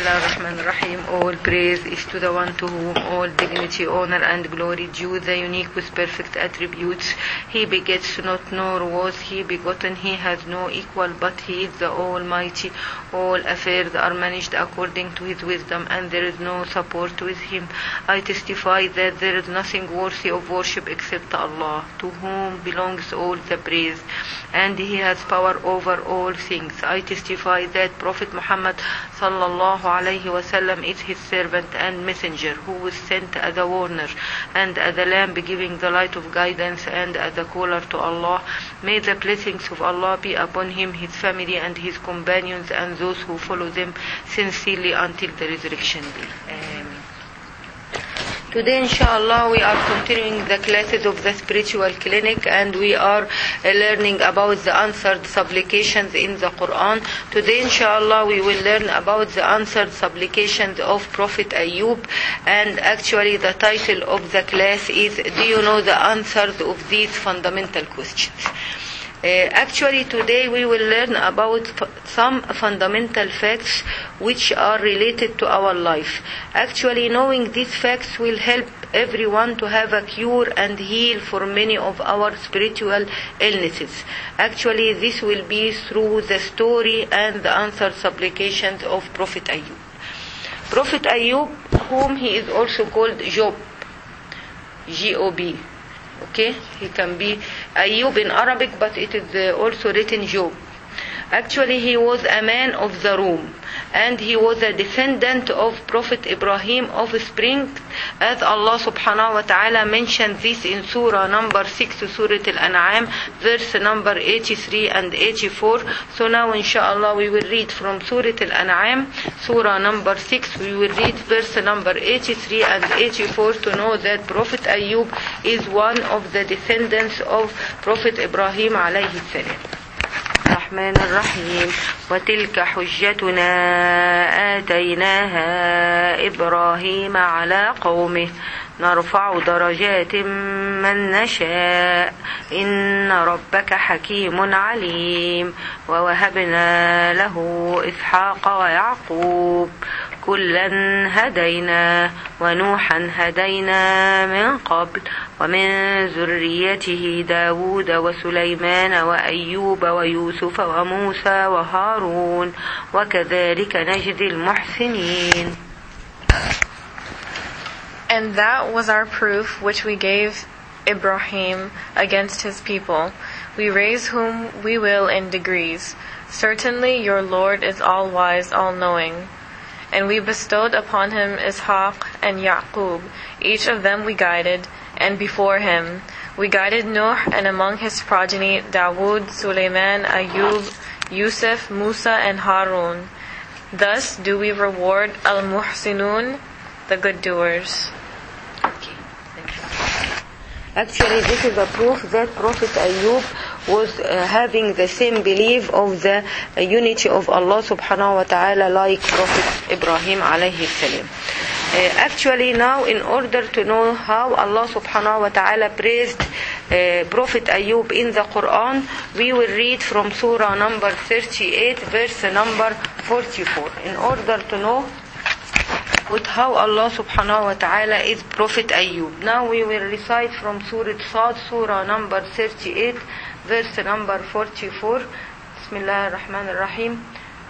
Bismillahirrahmanirrahim. All praise is to the one to whom all dignity, honor and glory due, the unique with perfect attributes. He begets not, nor was he begotten. He has no equal, but he is the Almighty. All affairs are managed according to his wisdom, and there is no support with him. I testify that there is nothing worthy of worship except Allah, to whom belongs all the praise, and he has power over all things. I testify that Prophet Muhammad sallallahu alayhi wasallam is his servant and messenger, who was sent as a warner and as a lamp giving the light of guidance and as a caller to Allah. May the blessings of Allah be upon him, his family and his companions, and those who follow them sincerely until the resurrection day. Amen. Today, inshallah, we are continuing the classes of the spiritual clinic, and we are learning about the answered supplications in the Quran. Today, inshallah, we will learn about the answered supplications of Prophet Ayub, and actually the title of the class is, do you know the answers of these fundamental questions? Actually, today we will learn about some fundamental facts which are related to our life. Actually, knowing these facts will help everyone to have a cure and heal for many of our spiritual illnesses. Actually, this will be through the story and the answered supplications of Prophet Ayub. Prophet Ayub, whom he is also called Job, G-O-B. Okay, he can be Ayub in Arabic, but it is also written Job. Actually, he was a man of the Rum, and he was a descendant of Prophet Ibrahim, offspring, as Allah subhanahu wa ta'ala mentioned this in Surah number 6, Surah Al-An'am, verse number 83 and 84. So now, inshallah, we will read from Surah Al-An'am, Surah number 6, we will read verse number 83 and 84 to know that Prophet Ayub is one of the descendants of Prophet Ibrahim alayhi salam. الرحمن الرحيم وتلك حجتنا آتيناها إبراهيم على قومه نرفع درجات من نشاء إن ربك حكيم عليم ووهبنا له إسحاق ويعقوب كلا هدينا ونوحا هدينا من قبل ومن ذريته داود وسليمان وأيوب ويوسف وموسى وهارون وكذلك نجزي المحسنين. And that was our proof which we gave Ibrahim against his people. We raise whom we will in degrees. Certainly your Lord is all-wise, all-knowing. And we bestowed upon him Ishaq and Yaqub. Each of them we guided, and before him we guided Nuh, and among his progeny Dawood, Suleiman, Ayub, Yusuf, Musa, and Harun. Thus do we reward al-muhsinun, the good doers. Okay, thank you. Actually, this is a proof that Prophet Ayub was having the same belief of the unity of Allah subhanahu wa ta'ala like Prophet Ibrahim alayhi salam. Actually, now in order to know how Allah subhanahu wa ta'ala praised Prophet Ayub in the Quran, we will read from Surah number 38, verse number 44. In order to know with how Allah subhanahu wa ta'ala is Prophet Ayub. Now we will recite from Surah Sad, Surah number 38, verse number 44. Bismillah ar-Rahman ar-Rahim.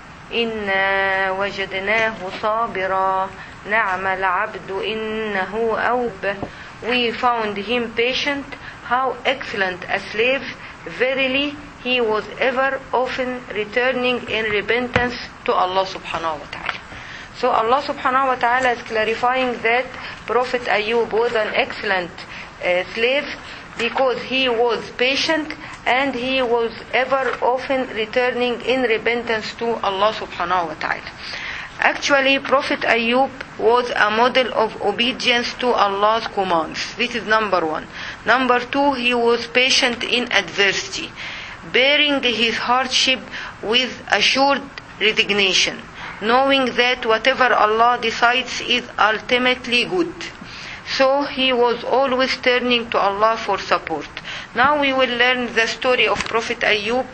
Inna wajadnahu sabira na'mal abdu innahu awwab. We found him patient, how excellent a slave. Verily, he was ever often returning in repentance to Allah subhanahu wa ta'ala. So Allah subhanahu wa ta'ala is clarifying that Prophet Ayub was an excellent slave because he was patient and he was ever often returning in repentance to Allah subhanahu wa ta'ala. Actually, Prophet Ayub was a model of obedience to Allah's commands. This is number one. Number two, he was patient in adversity, bearing his hardship with assured resignation, knowing that whatever Allah decides is ultimately good. So he was always turning to Allah for support. Now we will learn the story of Prophet Ayub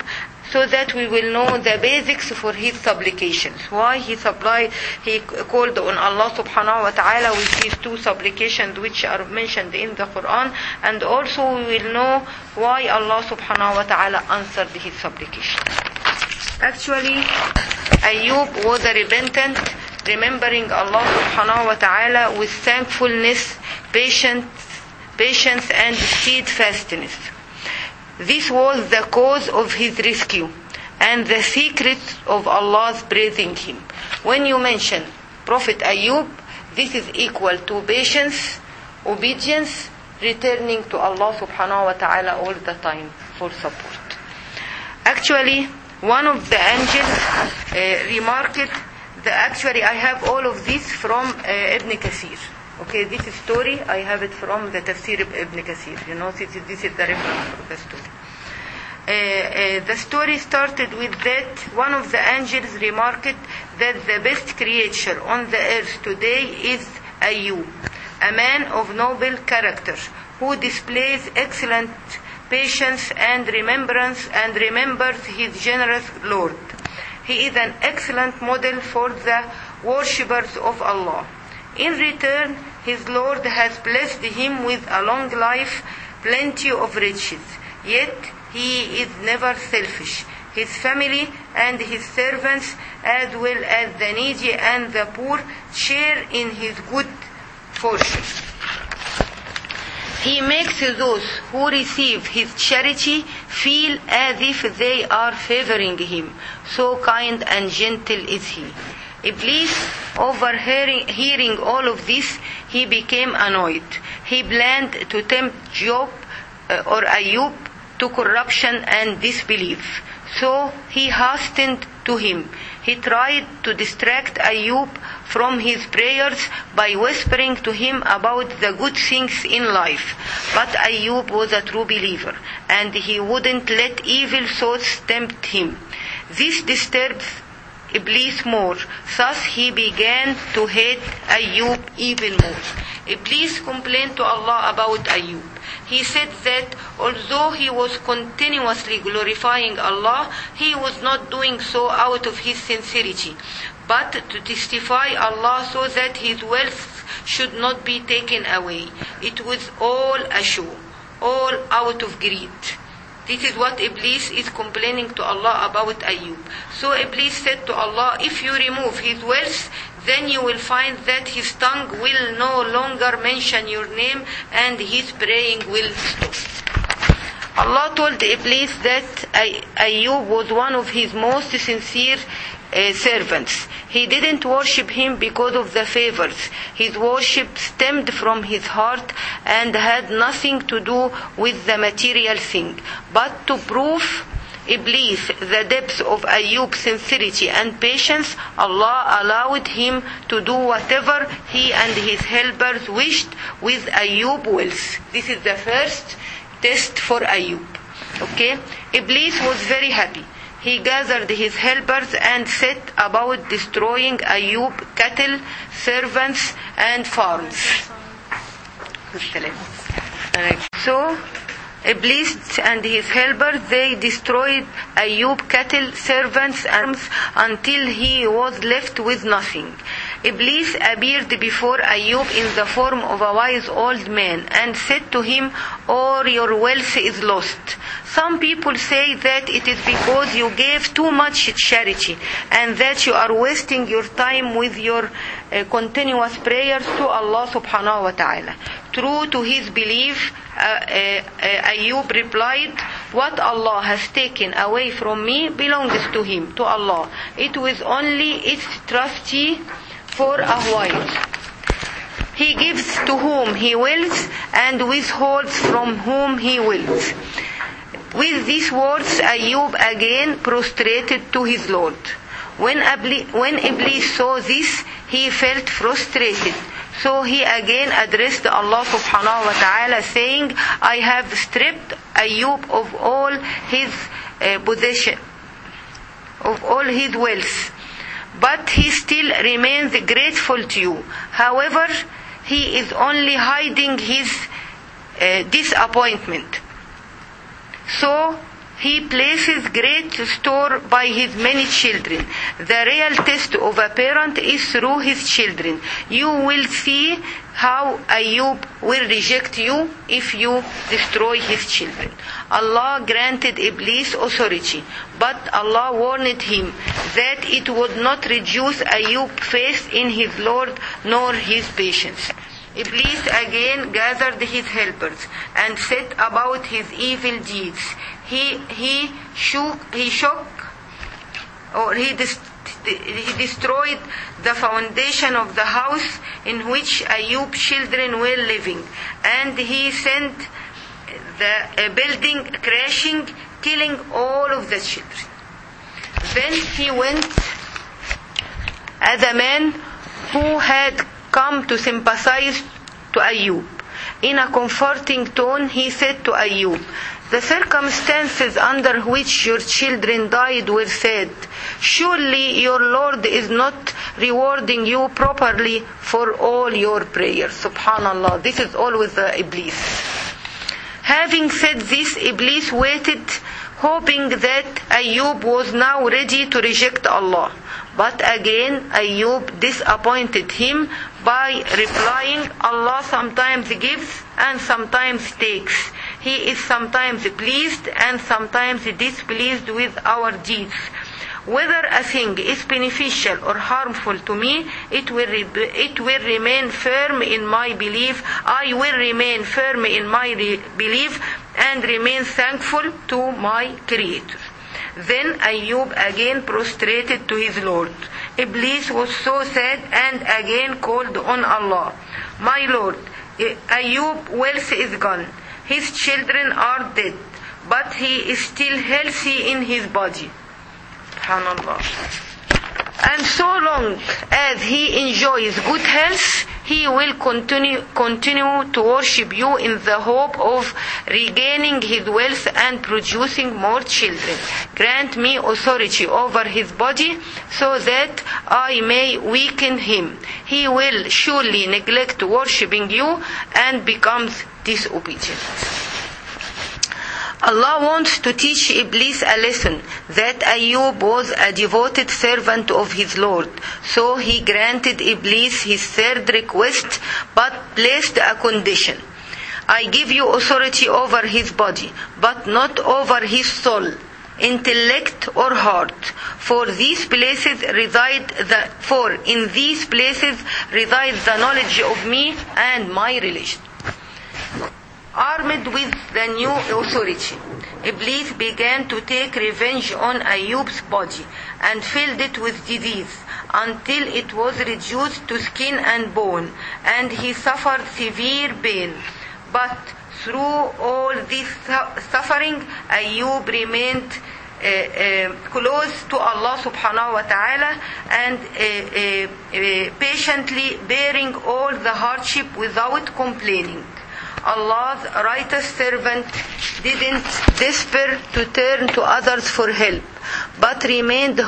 so that we will know the basics for his supplications. Why he called on Allah subhanahu wa ta'ala with his two supplications which are mentioned in the Quran, and also we will know why Allah subhanahu wa ta'ala answered his supplication. Actually, Ayub was a repentant, remembering Allah subhanahu wa ta'ala with thankfulness, patience and steadfastness. This was the cause of his rescue and the secret of Allah's praising him. When you mention Prophet Ayub, this is equal to patience, obedience, returning to Allah subhanahu wa ta'ala all the time for support. Actually, one of the angels remarked actually I have all of this from Ibn Kathir. Okay, this story I have it from the Tafsir of Ibn Kathir. You know, this is the reference for the story. The story started with that one of the angels remarked that the best creature on the earth today is Ayub, a man of noble character who displays excellent patience and remembers his generous Lord. He is an excellent model for the worshippers of Allah. In return, his Lord has blessed him with a long life, plenty of riches. Yet he is never selfish. His family and his servants, as well as the needy and the poor, share in his good fortune. He makes those who receive his charity feel as if they are favoring him. So kind and gentle is he. Iblis, overhearing all of this, he became annoyed. He planned to tempt Job or Ayub to corruption and disbelief. So he hastened to him. He tried to distract Ayub from his prayers by whispering to him about the good things in life. But Ayub was a true believer, and he wouldn't let evil thoughts tempt him. This disturbed Iblis more. Thus he began to hate Ayub even more. Iblis complained to Allah about Ayub. He said that although he was continuously glorifying Allah, he was not doing so out of his sincerity, but to testify Allah so that his wealth should not be taken away. It was all a show, all out of greed. This is what Iblis is complaining to Allah about Ayub. So Iblis said to Allah, if you remove his wealth, then you will find that his tongue will no longer mention your name and his praying will stop. Allah told Iblis that Ayub was one of his most sincere servants. He didn't worship him because of the favors. His worship stemmed from his heart and had nothing to do with the material thing. But to prove Iblis the depth of Ayub's sincerity and patience, Allah allowed him to do whatever he and his helpers wished with Ayub's wealth. This is the first test for Ayub. Okay? Iblis was very happy. He gathered his helpers and set about destroying Ayub's cattle, servants, and farms. So, Iblis and his helpers, they destroyed Ayub's cattle, servants, and farms until he was left with nothing. Iblis appeared before Ayub in the form of a wise old man and said to him, "All your wealth is lost." Some people say that it is because you gave too much charity and that you are wasting your time with your continuous prayers to Allah subhanahu wa ta'ala. True to his belief, Ayub replied, "What Allah has taken away from me belongs to him, to Allah. It was only its trustee for a while. He gives to whom he wills and withholds from whom he wills." With these words, Ayub again prostrated to his Lord. When Iblis saw this, he felt frustrated. So he again addressed Allah subhanahu wa ta'ala saying, "I have stripped Ayub of all his possession, of all his wealth, but he still remains grateful to you. However, he is only hiding his disappointment. So He places great store by his many children. The real test of a parent is through his children. You will see how Ayub will reject you if you destroy his children. Allah granted Iblis authority, but Allah warned him that it would not reduce Ayub's faith in his Lord nor his patience. Iblis again gathered his helpers and set about his evil deeds. He destroyed the foundation of the house in which Ayub's children were living, and he sent the building crashing, killing all of the children. Then he went as a man who had come to sympathize to Ayub. In a comforting tone, he said to Ayub, "The circumstances under which your children died were sad. Surely your Lord is not rewarding you properly for all your prayers." Subhanallah, this is always Iblis. Having said this, Iblis waited, hoping that Ayub was now ready to reject Allah. But again, Ayub disappointed him by replying, "Allah sometimes gives and sometimes takes. He is sometimes pleased and sometimes displeased with our deeds. Whether a thing is beneficial or harmful to me, it will remain firm in my belief. I will remain firm in my belief and remain thankful to my Creator." Then Ayub again prostrated to his Lord. Iblis was so sad and again called on Allah. "My Lord, Ayub's wealth is gone. His children are dead, but he is still healthy in his body." SubhanAllah. "And so long as he enjoys good health, he will continue to worship you in the hope of regaining his wealth and producing more children. Grant me authority over his body so that I may weaken him. He will surely neglect worshiping you and becomes disobedient." Allah wants to teach Iblis a lesson, that Ayub was a devoted servant of his Lord. So he granted Iblis his third request, but placed a condition. "I give you authority over his body, but not over his soul, intellect or heart. For in these places resides the knowledge of me and my religion." Armed with the new authority, Iblis began to take revenge on Ayub's body and filled it with disease until it was reduced to skin and bone, and he suffered severe pain. But through all this suffering, Ayub remained close to Allah subhanahu wa ta'ala and patiently bearing all the hardship without complaining. Allah's righteous servant didn't despair to turn to others for help, but remained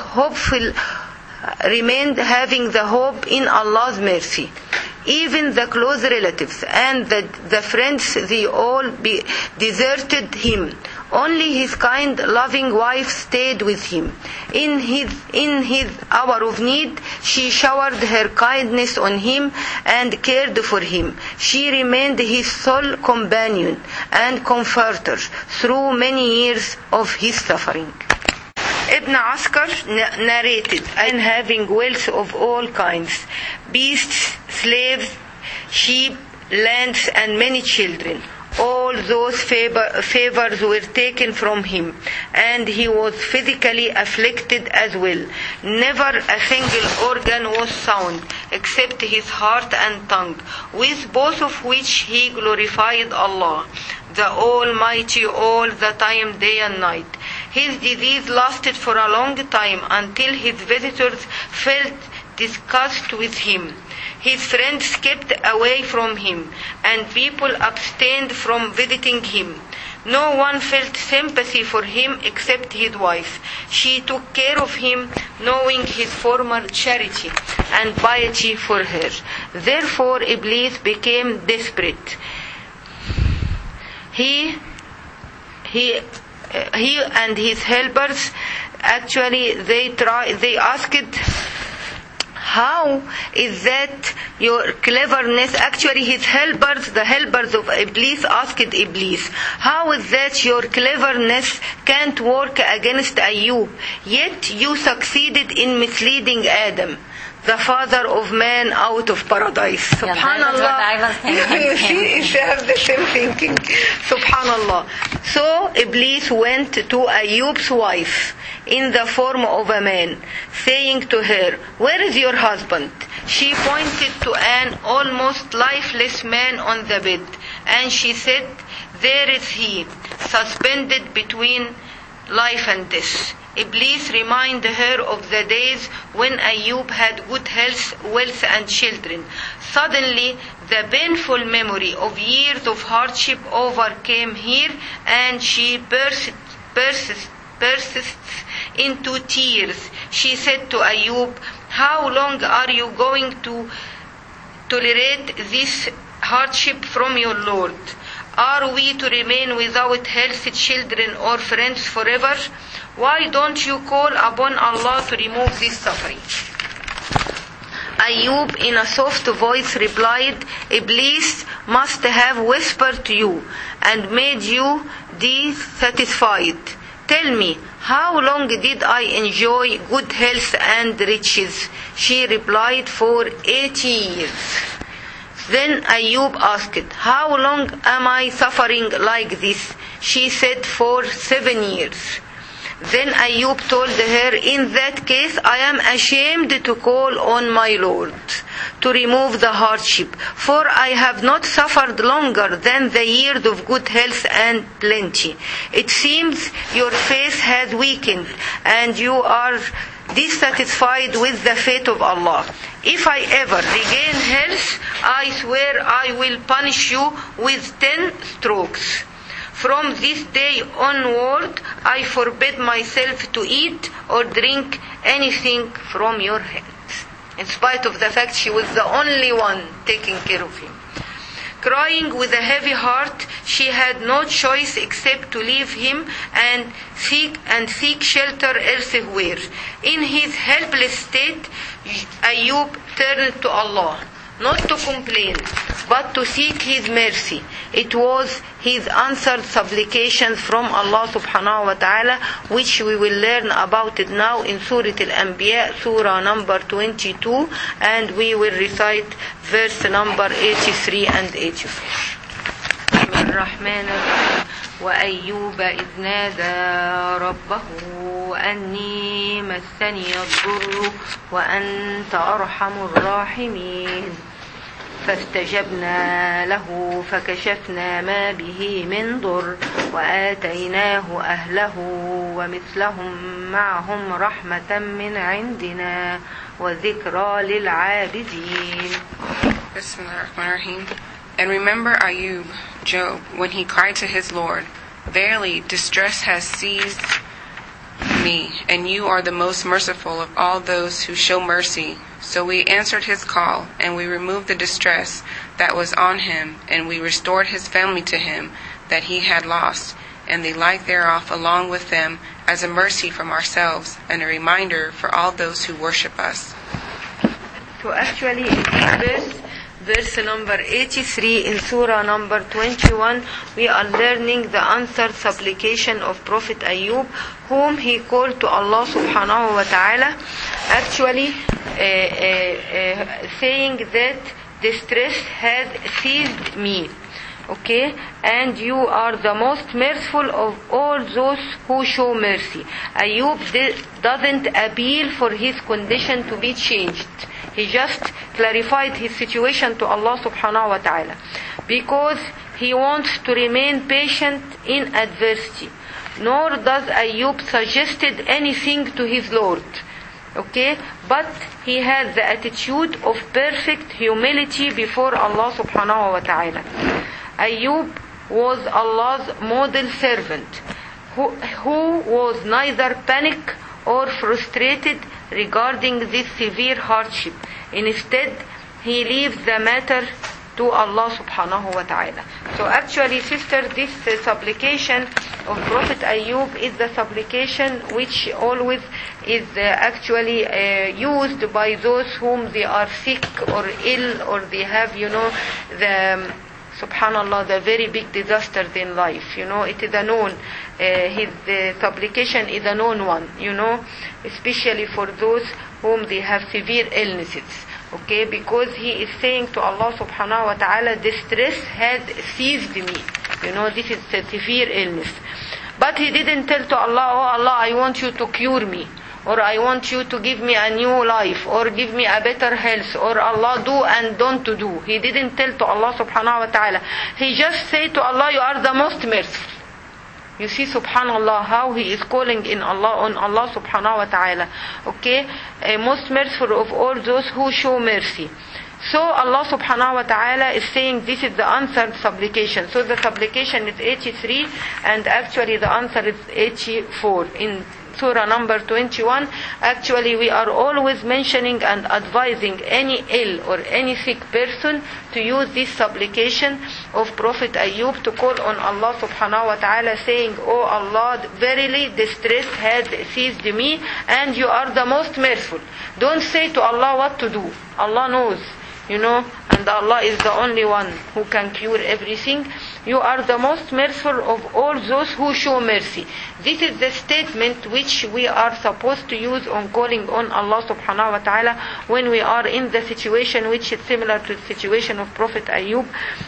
having the hope in Allah's mercy. Even the close relatives and the friends, they all deserted him. Only his kind, loving wife stayed with him. In his hour of need, she showered her kindness on him and cared for him. She remained his sole companion and comforter through many years of his suffering. Ibn Askar narrated, "And having wealth of all kinds, beasts, slaves, sheep, lands, and many children, all those favors were taken from him, and he was physically afflicted as well. Never a single organ was sound except his heart and tongue, with both of which he glorified Allah, the Almighty, all the time, day and night. His disease lasted for a long time until his visitors felt disgust with him. His friends kept away from him, and people abstained from visiting him. No one felt sympathy for him except his wife. She took care of him, knowing his former charity and piety for her. Therefore Iblis became desperate. He he and his helpers, actually they asked, how is that your cleverness? Actually, his helpers, the helpers of Iblis, asked Iblis, how is that your cleverness can't work against Ayub, yet you succeeded in misleading Adam, the father of man, out of paradise? Subhanallah. You see, she has the same thinking. Subhanallah. So Iblis went to Ayub's wife in the form of a man, saying to her, where is your husband? She pointed to an almost lifeless man on the bed, and she said, there is he, suspended between life and death. Iblis reminded her of the days when Ayub had good health, wealth and children. Suddenly, the painful memory of years of hardship overcame her, and she burst into tears. She said to Ayub, how long are you going to tolerate this hardship from your Lord? Are we to remain without healthy children or friends forever? Why don't you call upon Allah to remove this suffering? Ayub in a soft voice replied, Iblis must have whispered to you and made you dissatisfied. Tell me, how long did I enjoy good health and riches? She replied, for 80 years. Then Ayub asked, how long am I suffering like this? She said, for 7 years. Then Ayub told her, in that case I am ashamed to call on my Lord to remove the hardship, for I have not suffered longer than the years of good health and plenty. It seems your faith has weakened and you are dissatisfied with the fate of Allah. If I ever regain health, I swear I will punish you with 10 strokes. From this day onward, I forbid myself to eat or drink anything from your hands. In spite of the fact she was the only one taking care of him. Crying with a heavy heart, she had no choice except to leave him and seek shelter elsewhere. In his helpless state, Ayub turned to Allah, not to complain, but to seek His mercy. It was his answered supplications from Allah subhanahu wa ta'ala, which we will learn about it now in Surah Al-Anbiya, Surah number 22, and we will recite verse number 83 and 84. الرحمن الرحيم وأيوب إذ نادى ربه أني مسني الضر وأنت أرحم الراحمين فاستجبنا له فكشفنا ما به من ضر وآتيناه أهله ومثلهم معهم رحمة من عندنا وذكرى للعابدين. بسم الله الرحمن الرحيم. And remember Ayub, Job, when he cried to his Lord, verily distress has seized me, and you are the most merciful of all those who show mercy. So we answered his call, and we removed the distress that was on him, and we restored his family to him that he had lost, and the like thereof along with them, as a mercy from ourselves, and a reminder for all those who worship us. So actually in this verse number 83 in Surah number 21, we are learning the answered supplication of Prophet Ayub, whom he called to Allah subhanahu wa ta'ala, actually saying that distress has seized me. Okay, and you are the most merciful of all those who show mercy. Ayub doesn't appeal for his condition to be changed. He just clarified his situation to Allah subhanahu wa ta'ala, because he wants to remain patient in adversity. Nor does Ayub suggested anything to his Lord. Okay, but he has the attitude of perfect humility before Allah subhanahu wa ta'ala. Ayub was Allah's model servant, who was neither panicked or frustrated regarding this severe hardship. Instead, he leaves the matter to Allah subhanahu wa ta'ala. So actually, sister, this supplication of Prophet Ayub is the supplication which always is actually used by those whom they are sick or ill, or they have, the subhanallah, the very big disasters in life. It is a known, his supplication is a known one, especially for those whom they have severe illnesses. Okay, because he is saying to Allah subhanahu wa ta'ala, distress had seized me. This is a severe illness. But he didn't tell to Allah, oh Allah, I want you to cure me, or I want you to give me a new life, or give me a better health, or Allah do and don't do. He didn't tell to Allah subhanahu wa ta'ala. He just said to Allah, you are the most merciful. You see, subhanallah, how he is calling in Allah, on Allah subhanahu wa ta'ala. Okay, most merciful of all those who show mercy. So Allah subhanahu wa ta'ala is saying this is the answered supplication. So the supplication is 83, and actually the answer is 84. In Surah number 21, actually we are always mentioning and advising any ill or any sick person to use this supplication of Prophet Ayub, to call on Allah subhanahu wa ta'ala, saying, oh Allah, verily distress has seized me, and you are the most merciful. Don't say to Allah what to do. Allah knows, and Allah is the only one who can cure everything. You are the most merciful of all those who show mercy. This is the statement which we are supposed to use on calling on Allah subhanahu wa ta'ala when we are in the situation which is similar to the situation of Prophet Ayub.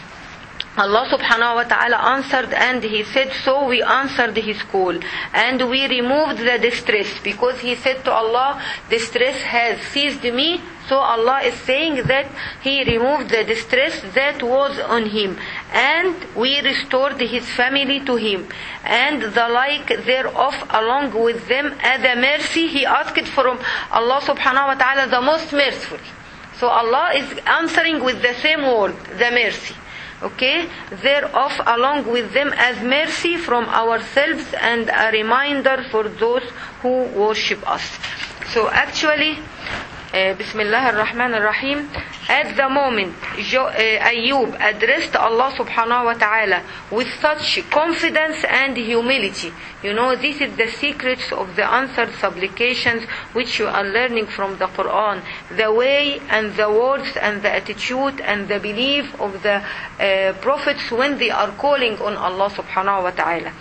Allah subhanahu wa ta'ala answered, and he said, so we answered his call, and we removed the distress, because he said to Allah, distress has seized me. So Allah is saying that he removed the distress that was on him, and we restored his family to him, and the like thereof along with them as a mercy. He asked from Allah subhanahu wa ta'ala, the most merciful. So Allah is answering with the same word, the mercy. Okay, thereof along with them as mercy from ourselves, and a reminder for those who worship us. So actually, Bismillah ar-Rahman ar-Rahim, at the moment Ayub addressed Allah subhanahu wa ta'ala with such confidence and humility. This is the secrets of the answered supplications which you are learning from the Quran. The way and the words and the attitude and the belief of the prophets when they are calling on Allah subhanahu wa ta'ala.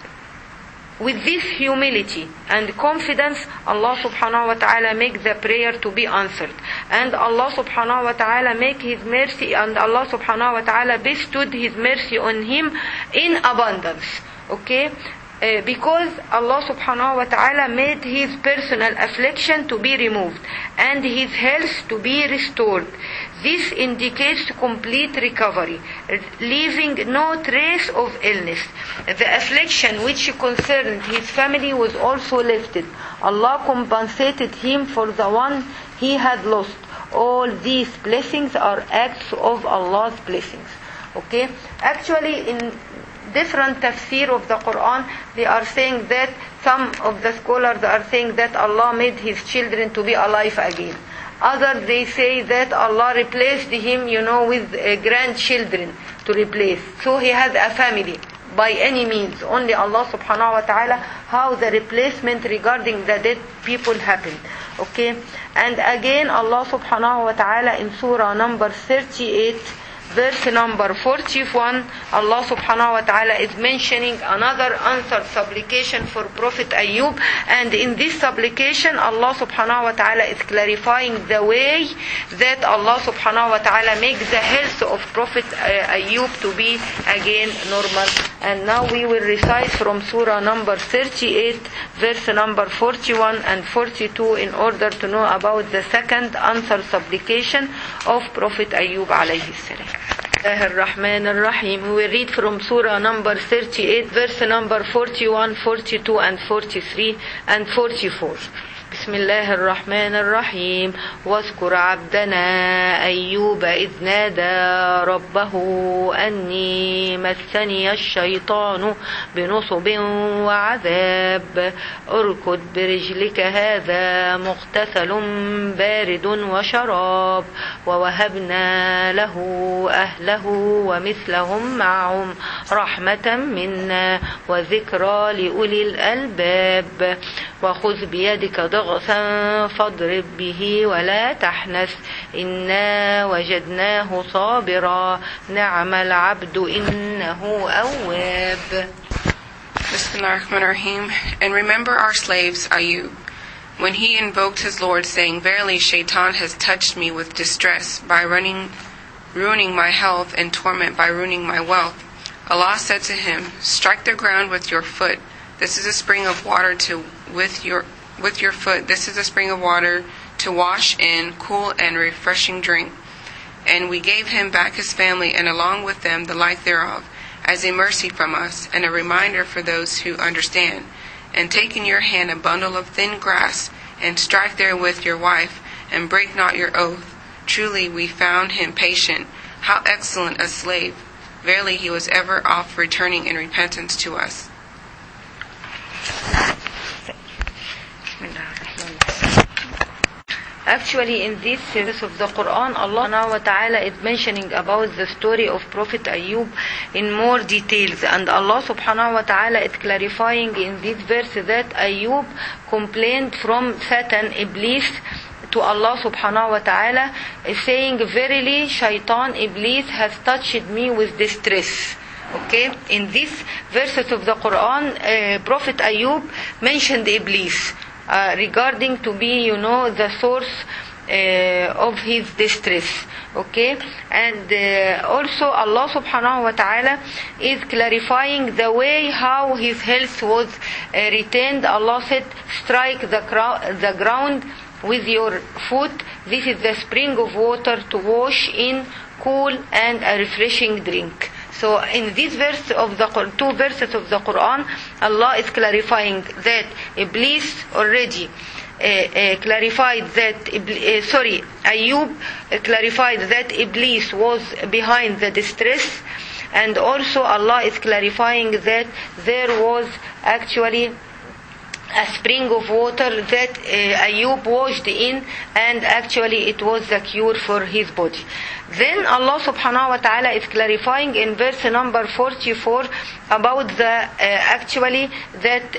With this humility and confidence, Allah subhanahu wa ta'ala make the prayer to be answered. And Allah subhanahu wa ta'ala make his mercy, and Allah subhanahu wa ta'ala bestowed his mercy on him in abundance. Okay? Because Allah subhanahu wa ta'ala made his personal affliction to be removed and his health to be restored. This indicates complete recovery, leaving no trace of illness. The affliction which concerned his family was also lifted. Allah compensated him for the one he had lost. All these blessings are acts of Allah's blessings. Okay? Actually, in different tafsir of the Quran, they are saying that some of the scholars are saying that Allah made his children to be alive again. Others, they say that Allah replaced him, with grandchildren to replace. So he had a family by any means. Only Allah subhanahu wa ta'ala, how the replacement regarding the dead people happened. Okay? And again, Allah subhanahu wa ta'ala in surah number 38, verse number 41, Allah subhanahu wa ta'ala is mentioning another answered supplication for Prophet Ayub, and in this supplication Allah subhanahu wa ta'ala is clarifying the way that Allah subhanahu wa ta'ala makes the health of Prophet Ayub to be again normal. And now we will recite from surah number 38, verse number 41 and 42 in order to know about the second answered supplication of Prophet Ayub alayhi salam. Ar-Rahman Ar-Rahim. We will read from surah number 38, verse number 41, 42 and 43 and 44. بسم الله الرحمن الرحيم واذكر عبدنا أيوب إذ نادى ربه أني مسني الشيطان بنصب وعذاب اركض برجلك هذا مغتسل بارد وشراب ووهبنا له أهله ومثلهم معهم رحمة منا وذكرى لأولي الألباب وخذ بيدك ضغثا فاضرب به ولا تحنث إنا وجدناه صابرا نعم العبد إنه أواب. Bismillahirrahmanirrahim. And remember our slaves Ayub, when he invoked his Lord, saying, Verily, Shaitan has touched me with distress by ruining my health, and torment by ruining my wealth. Allah said to him, Strike the ground with your foot. This is a spring of water with your foot. This is a spring of water to wash in, cool and refreshing drink. And we gave him back his family, and along with them the like thereof, as a mercy from us, and a reminder for those who understand. And take in your hand a bundle of thin grass, and strike therewith your wife, and break not your oath. Truly we found him patient. How excellent a slave! Verily he was ever oft returning in repentance to us. Actually, in this verse of the Quran, Allah subhanahu wa ta'ala is mentioning about the story of Prophet Ayub in more details. And Allah subhanahu wa ta'ala is clarifying in this verse that Ayub complained from Satan, Iblis, to Allah subhanahu wa ta'ala, saying, Verily, Shaitan, Iblis has touched me with distress. Okay, in these verses of the Quran, Prophet Ayub mentioned Iblis regarding to be, the source of his distress. Okay, and also Allah subhanahu wa ta'ala is clarifying the way how his health was retained. Allah said, strike the ground with your foot. This is the spring of water to wash in, cool and a refreshing drink. So in this verse of the two verses of the Quran, Allah is clarifying that Iblis already clarified that Ayub clarified that Iblis was behind the distress, and also Allah is clarifying that there was actually a spring of water that Ayub washed in, and actually it was the cure for his body. Then Allah subhanahu wa ta'ala is clarifying in verse number 44 about the actually that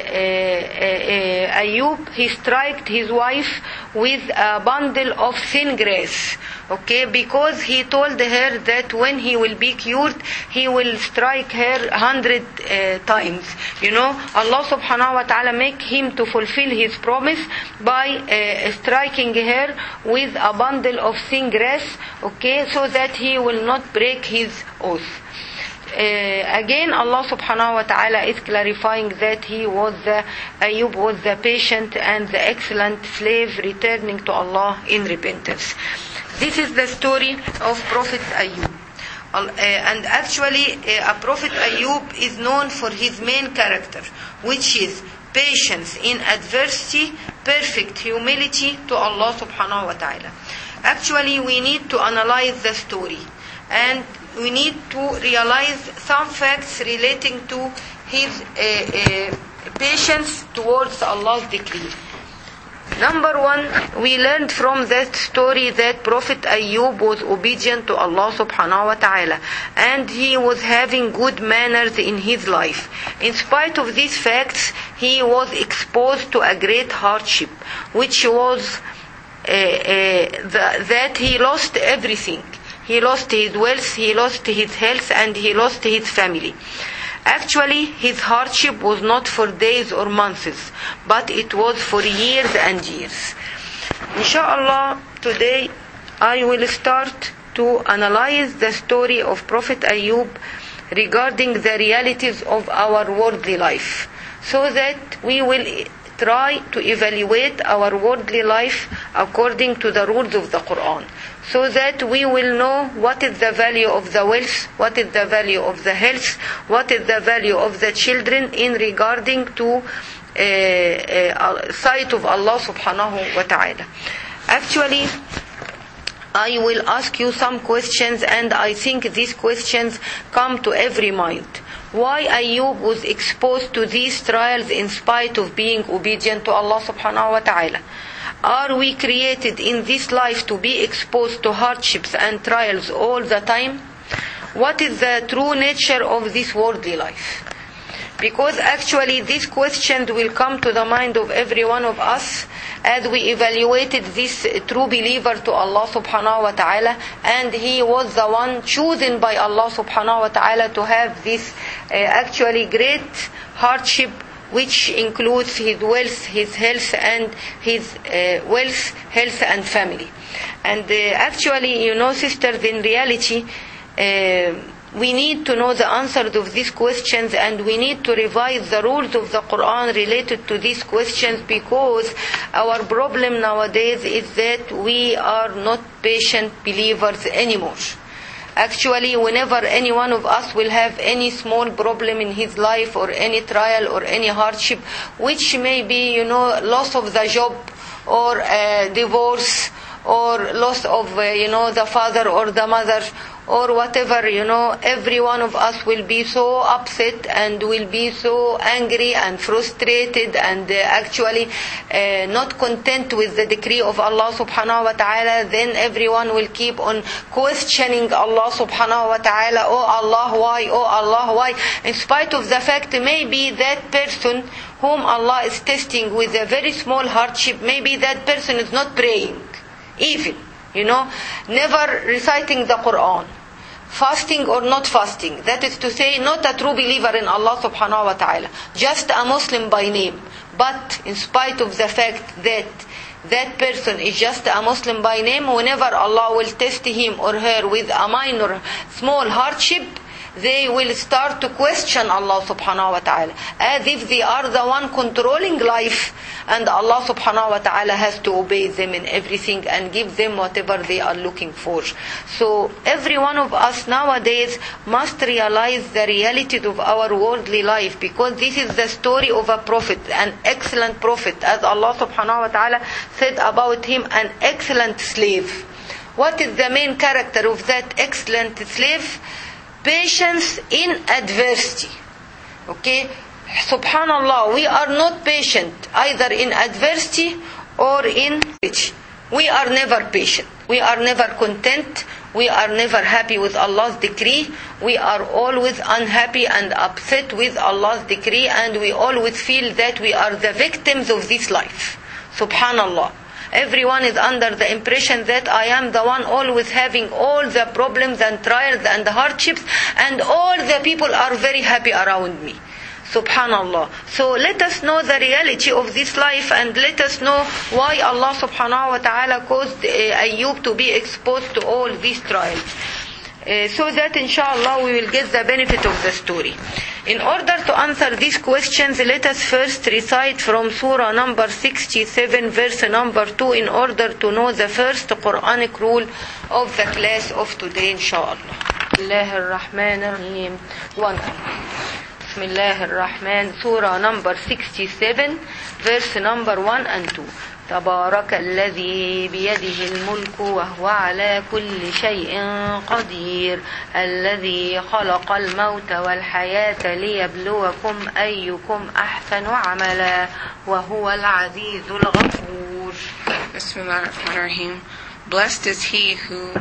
Ayub, he struck his wife with a bundle of thin grass. Okay, because he told her that when he will be cured, he will strike her 100 times. Allah subhanahu wa ta'ala make him to fulfill his promise by striking her with a bundle of thin grass, okay, so that he will not break his oath. Again, Allah subhanahu wa ta'ala is clarifying that Ayub was the patient and the excellent slave returning to Allah in repentance. This is the story of Prophet Ayub. And actually, Prophet Ayub is known for his main character, which is patience in adversity, perfect humility to Allah subhanahu wa ta'ala. Actually, we need to analyze the story, and we need to realize some facts relating to his patience towards Allah's decree. Number one, we learned from that story that Prophet Ayub was obedient to Allah subhanahu wa ta'ala, and he was having good manners in his life. In spite of these facts, he was exposed to a great hardship, which was that he lost everything. He lost his wealth, he lost his health, and he lost his family. Actually, his hardship was not for days or months, but it was for years and years. Inshallah, today I will start to analyze the story of Prophet Ayub regarding the realities of our worldly life, so that we will try to evaluate our worldly life according to the rules of the Quran, so that we will know what is the value of the wealth, what is the value of the health, what is the value of the children in regarding to sight of Allah subhanahu wa ta'ala. Actually, I will ask you some questions, and I think these questions come to every mind. Why Ayyub was exposed to these trials in spite of being obedient to Allah subhanahu wa ta'ala? Are we created in this life to be exposed to hardships and trials all the time? What is the true nature of this worldly life? Because actually these questions will come to the mind of every one of us as we evaluated this true believer to Allah subhanahu wa ta'ala, and he was the one chosen by Allah subhanahu wa ta'ala to have this actually great hardship, which includes his wealth, his health, and his wealth, health and family. And actually, sisters, in reality, we need to know the answers of these questions, and we need to revise the rules of the Quran related to these questions, because our problem nowadays is that we are not patient believers anymore. Actually, whenever any one of us will have any small problem in his life, or any trial or any hardship, which may be, loss of the job, or divorce, or loss of, the father or the mother, or whatever, every one of us will be so upset and will be so angry and frustrated and actually not content with the decree of Allah subhanahu wa ta'ala. Then everyone will keep on questioning Allah subhanahu wa ta'ala. Oh Allah, why? Oh Allah, why? In spite of the fact maybe that person whom Allah is testing with a very small hardship, maybe that person is not praying even, never reciting the Quran, fasting or not fasting, that is to say, not a true believer in Allah subhanahu wa ta'ala, just a Muslim by name. But in spite of the fact that that person is just a Muslim by name, whenever Allah will test him or her with a minor, small hardship, they will start to question Allah subhanahu wa ta'ala, as if they are the one controlling life, and Allah subhanahu wa ta'ala has to obey them in everything and give them whatever they are looking for. So every one of us nowadays must realize the reality of our worldly life, because this is the story of a prophet, an excellent prophet, as Allah subhanahu wa ta'ala said about him, an excellent slave. What is the main character of that excellent slave? Patience in adversity. Okay? Subhanallah, we are not patient either in adversity or in victory. We are never patient. We are never content. We are never happy with Allah's decree. We are always unhappy and upset with Allah's decree, and we always feel that we are the victims of this life. Subhanallah. Everyone is under the impression that I am the one always having all the problems and trials and hardships, and all the people are very happy around me. Subhanallah. So let us know the reality of this life, and let us know why Allah subhanahu wa ta'ala caused Ayyub to be exposed to all these trials. So that inshallah we will get the benefit of the story. In order to answer these questions, let us first recite from Surah number 67, verse number 2, in order to know the first Quranic rule of the class of today, inshallah. Bismillahir Rahmanir Rahim. 1. Bismillahir Rahman. Surah number 67, verse number 1 and 2. تبارك الذي بيده الملك وهو على كل شيء قدير الذي خلق الموت والحياة ليبلوكم أيكم أحسن عملا وهو العزيز الغفور. Bismillahirrahmanirrahim. Blessed is he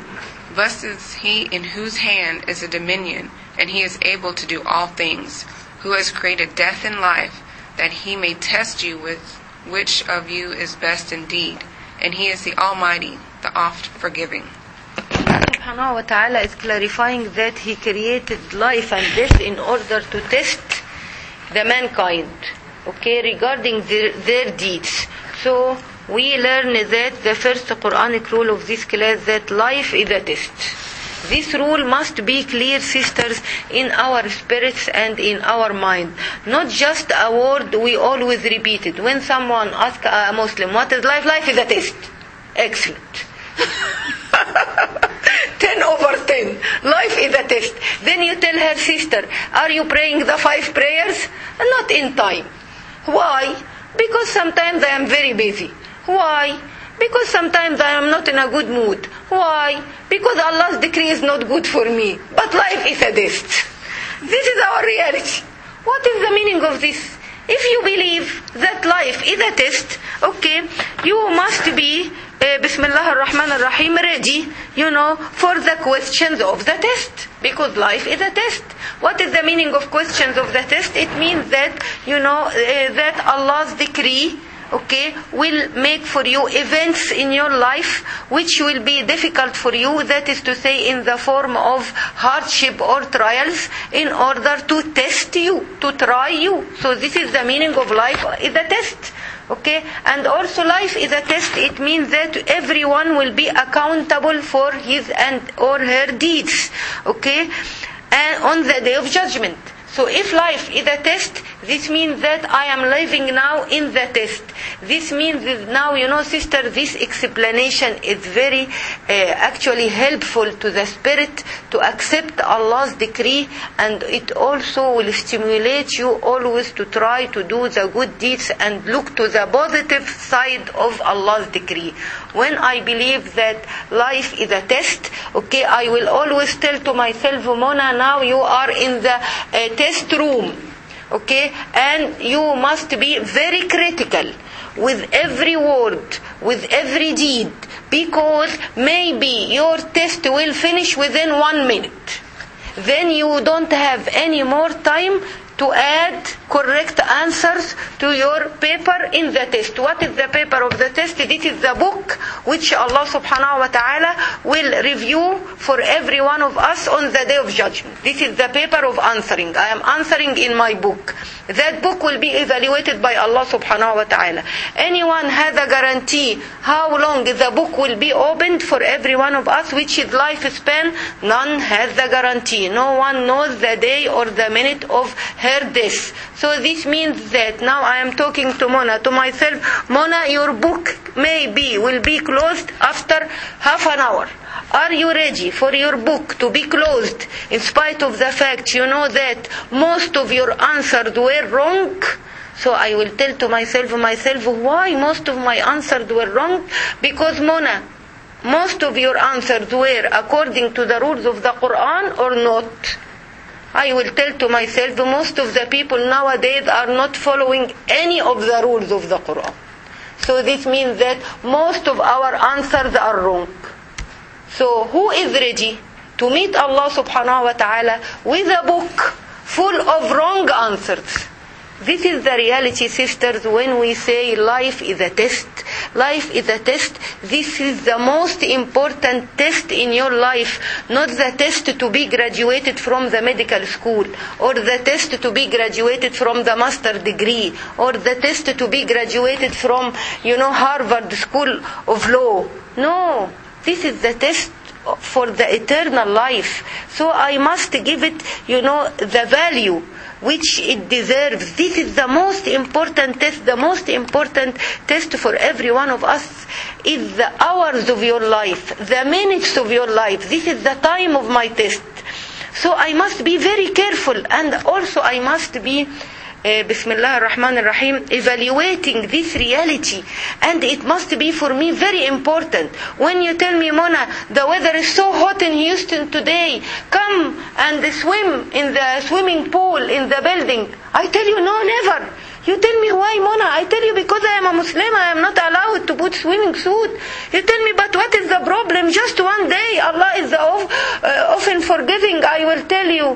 in whose hand is a dominion, and he is able to do all things, who has created death and life, that he may test you with which of you is best indeed, and he is the Almighty, the oft forgiving. Subhanahu wa ta'ala is clarifying that he created life and death in order to test the mankind, okay, regarding their deeds. So we learn that the first Quranic rule of this class, that life is a test. This rule must be clear, sisters, in our spirits and in our mind. Not just a word we always repeat it. When someone asks a Muslim, what is life? Life is a test. Excellent. 10 over 10. Life is a test. Then you tell her, sister, are you praying the 5 prayers? Not in time. Why? Because sometimes I am very busy. Why? Because sometimes I am not in a good mood. Why? Because Allah's decree is not good for me. But life is a test. This is our reality. What is the meaning of this? If you believe that life is a test, okay, you must be Bismillah ar-Rahman ar-Rahim ready, for the questions of the test. Because life is a test. What is the meaning of questions of the test? It means that, that Allah's decree, okay, will make for you events in your life which will be difficult for you, that is to say in the form of hardship or trials, in order to test you, to try you. So this is the meaning of life is a test. Okay, and also life is a test. It means that everyone will be accountable for his and or her deeds, okay, and on the day of judgment. So if life is a test, this means that I am living now in the test. This means now, sister, this explanation is very actually helpful to the spirit to accept Allah's decree, and it also will stimulate you always to try to do the good deeds and look to the positive side of Allah's decree. When I believe that life is a test, okay, I will always tell to myself, Mona, now you are in the test room, okay, and you must be very critical with every word, with every deed, because maybe your test will finish within 1 minute. Then you don't have any more time to add correct answers to your paper in the test. What is the paper of the test? This is the book which Allah subhanahu wa ta'ala will review for every one of us on the day of judgment. This is the paper of answering. I am answering in my book. That book will be evaluated by Allah subhanahu wa ta'ala. Anyone has a guarantee how long the book will be opened for every one of us, which is lifespan? None has the guarantee. No one knows the day or the minute of her death. So this means that now I am talking to Mona, to myself, Mona, your book will be closed after half an hour. Are you ready for your book to be closed in spite of the fact that most of your answers were wrong? So I will tell to myself, why most of my answers were wrong? Because Mona, most of your answers were according to the rules of the Quran or not? I will tell to myself, most of the people nowadays are not following any of the rules of the Quran. So this means that most of our answers are wrong. So who is ready to meet Allah subhanahu wa ta'ala with a book full of wrong answers? This is the reality, sisters, when we say life is a test. Life is a test. This is the most important test in your life. Not the test to be graduated from the medical school, or the test to be graduated from the master degree, or the test to be graduated from, Harvard School of Law. No, this is the test for the eternal life. So I must give it, the value which it deserves. This is the most important test. The most important test for every one of us is the hours of your life, the minutes of your life. This is the time of my test. So I must be very careful, and also I must be Bismillah ar-Rahman ar-Rahim, evaluating this reality. And it must be for me very important. When you tell me, Mona, the weather is so hot in Houston today, come and swim in the swimming pool in the building, I tell you, no, never. You tell me, why, Mona? I tell you, because I am a Muslim, I am not allowed to put swimming suit. You tell me, but what is the problem? Just one day, Allah is often forgiving. I will tell you,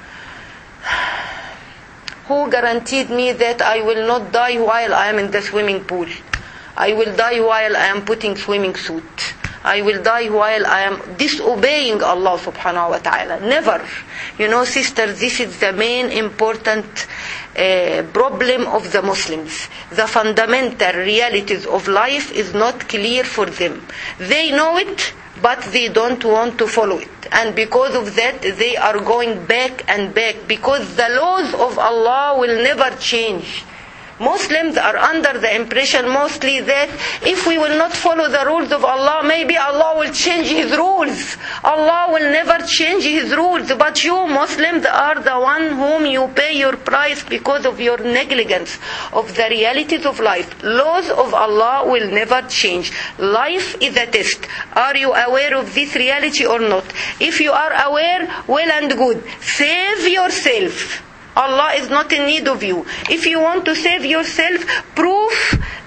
who guaranteed me that I will not die while I am in the swimming pool? I will die while I am putting swimming suit. I will die while I am disobeying Allah subhanahu wa ta'ala. Never. Sisters, this is the main important problem of the Muslims. The fundamental realities of life is not clear for them. They know it, but they don't want to follow it. And because of that, they are going back and back, because the laws of Allah will never change. Muslims are under the impression mostly that if we will not follow the rules of Allah, maybe Allah will change His rules. Allah will never change His rules. But you Muslims are the one whom you pay your price because of your negligence of the realities of life. Laws of Allah will never change. Life is a test. Are you aware of this reality or not? If you are aware, well and good. Save yourself. Allah is not in need of you. If you want to save yourself, prove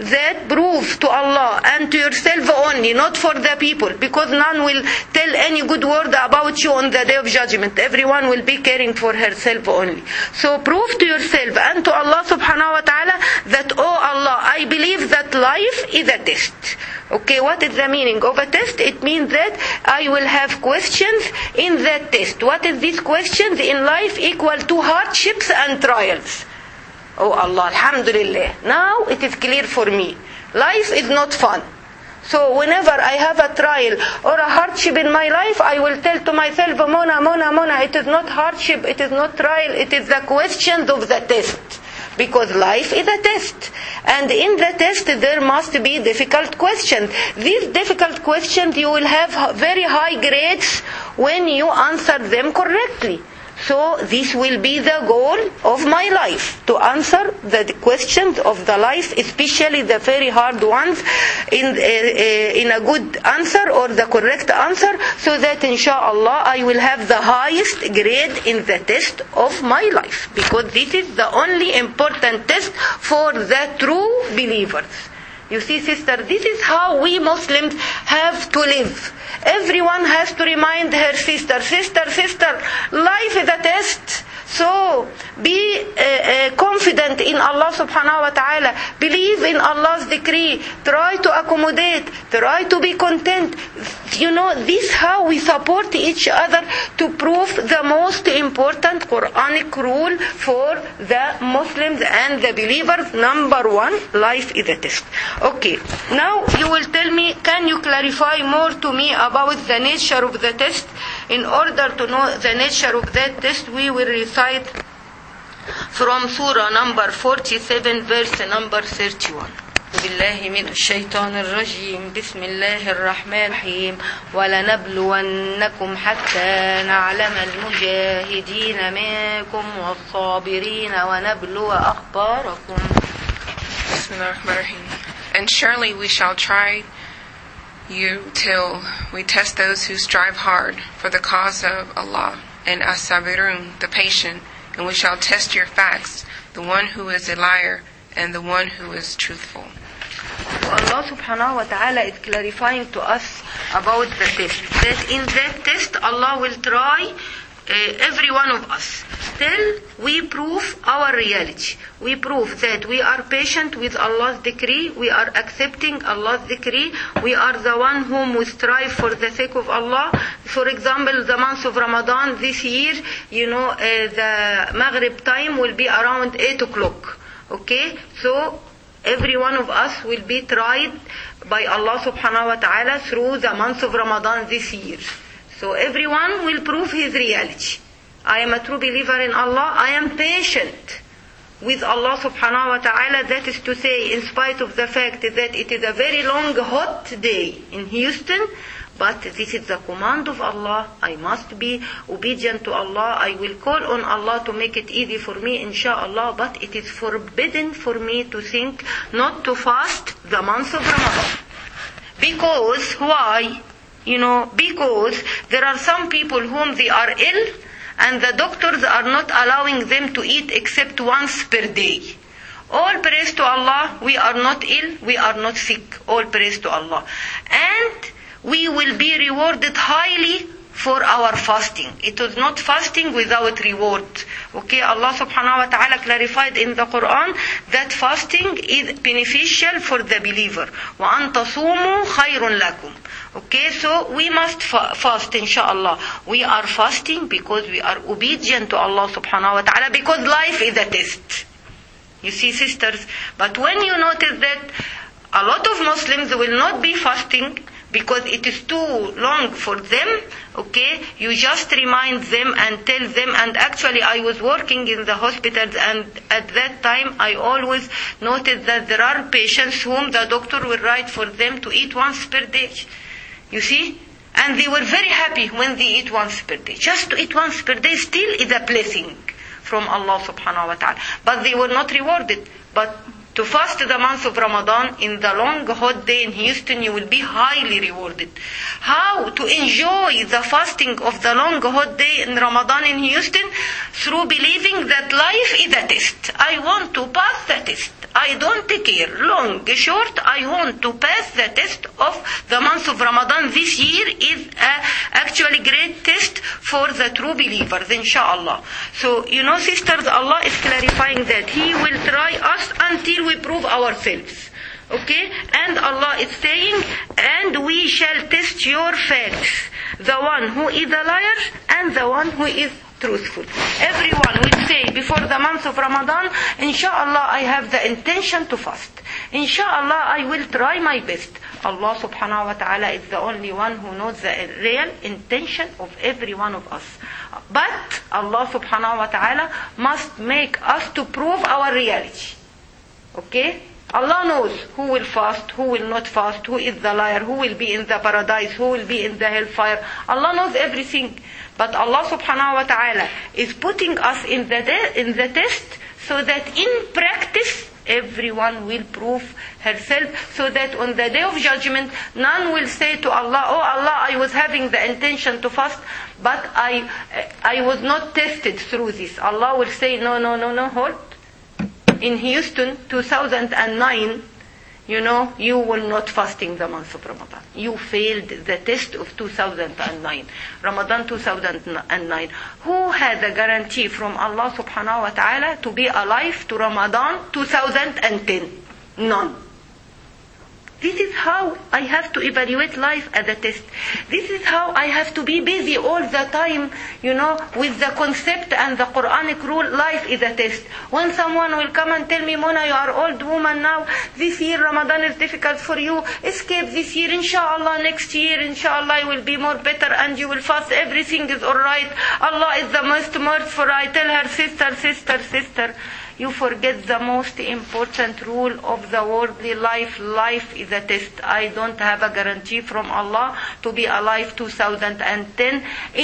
to Allah and to yourself only, not for the people, because none will tell any good word about you on the day of judgment. Everyone will be caring for herself only. So prove to yourself and to Allah subhanahu wa ta'ala that, oh Allah, I believe that life is a test. Okay, what is the meaning of a test? It means that I will have questions in that test. What is these questions in life? Equal to hardships and trials. Oh Allah, alhamdulillah. Now it is clear for me. Life is not fun. So whenever I have a trial or a hardship in my life, I will tell to myself, Mona, it is not hardship, it is not trial, it is the questions of the test. Because life is a test. And in the test there must be difficult questions. These difficult questions you will have very high grades when you answer them correctly. So this will be the goal of my life, to answer the questions of the life, especially the very hard ones, in a good answer or the correct answer, so that inshallah I will have the highest grade in the test of my life. Because this is the only important test for the true believers. You see, sister, this is how we Muslims have to live. Everyone has to remind her sister, life is a test. So be confident in Allah subhanahu wa ta'ala. Believe in Allah's decree. Try to accommodate. Try to be content. You know, this is how we support each other to prove the most important Quranic rule for the Muslims and the believers. Number one, life is a test. Okay, now you will tell me, can you clarify more to me about the nature of the test? In order to know the nature of that test, we will recite from Surah number 47, verse number 31. بالله من الشيطان الرجيم بسم الله الرحمن الرحيم ولنبلونكم حتى نعلم المجاهدين منكم والصابرين ونبلو أخباركم. And surely we shall try you till we test those who strive hard for the cause of Allah, and as-sabirun, the patient, and we shall test your facts, the one who is a liar and the one who is truthful. So Allah subhanahu wa ta'ala is clarifying to us about the test. That in that test Allah will try every one of us till we prove our reality. We prove that we are patient with Allah's decree, we are accepting Allah's decree, we are the one whom we strive for the sake of Allah. For example, the month of Ramadan this year, the Maghrib time will be around 8 o'clock. Okay, so every one of us will be tried by Allah subhanahu wa ta'ala through the month of Ramadan this year. So everyone will prove his reality. I am a true believer in Allah. I am patient with Allah subhanahu wa ta'ala. That is to say, in spite of the fact that it is a very long, hot day in Houston, but this is the command of Allah. I must be obedient to Allah. I will call on Allah to make it easy for me, inshallah. But it is forbidden for me to think not to fast the month of Ramadan. Because, why? Because there are some people whom they are ill and the doctors are not allowing them to eat except once per day. All praise to Allah, we are not ill, we are not sick. All praise to Allah. And we will be rewarded highly for our fasting. It is not fasting without reward. Okay, Allah subhanahu wa ta'ala clarified in the Quran that fasting is beneficial for the believer. وَأَن تَصُومُوا خَيْرٌ لَكُمْ. Okay, so we must fast, inshallah. We are fasting because we are obedient to Allah subhanahu wa ta'ala, because life is a test. You see, sisters, but when you notice that a lot of Muslims will not be fasting because it is too long for them, okay, you just remind them and tell them. And actually I was working in the hospitals, and at that time I always noted that there are patients whom the doctor will write for them to eat once per day. You see? And they were very happy when they eat once per day. Just to eat once per day still is a blessing from Allah subhanahu wa ta'ala. But they were not rewarded. But to fast the month of Ramadan in the long hot day in Houston, you will be highly rewarded. How to enjoy the fasting of the long hot day in Ramadan in Houston? Through believing that life is a test. I want to pass the test. I don't care, long, short, I want to pass the test of the month of Ramadan. This year is actually great test for the true believers, inshallah. So, sisters, Allah is clarifying that He will try us until we prove ourselves. Okay? And Allah is saying, and we shall test your facts. The one who is a liar and the one who is truthful. Everyone will say before the month of Ramadan, inshallah I have the intention to fast. Inshallah I will try my best. Allah subhanahu wa ta'ala is the only one who knows the real intention of every one of us. But Allah subhanahu wa ta'ala must make us to prove our reality. Okay? Allah knows who will fast, who will not fast, who is the liar, who will be in the paradise, who will be in the hellfire. Allah knows everything. But Allah subhanahu wa ta'ala is putting us in the test so that in practice everyone will prove herself, so that on the day of judgment none will say to Allah, oh Allah, I was having the intention to fast, but I was not tested through this. Allah will say, no, hold. In Houston, 2009, you were not fasting the month of Ramadan. You failed the test of 2009. Ramadan 2009. Who had a guarantee from Allah subhanahu wa ta'ala to be alive to Ramadan 2010? None. This is how I have to evaluate life as a test. This is how I have to be busy all the time, with the concept and the Quranic rule. Life is a test. When someone will come and tell me, Mona, you are old woman now, this year Ramadan is difficult for you, escape this year, inshallah next year, inshallah you will be more better and you will fast, everything is alright, Allah is the most merciful. I tell her, sister, you forget the most important rule of the worldly life. Life is a test. I don't have a guarantee from Allah to be alive 2010.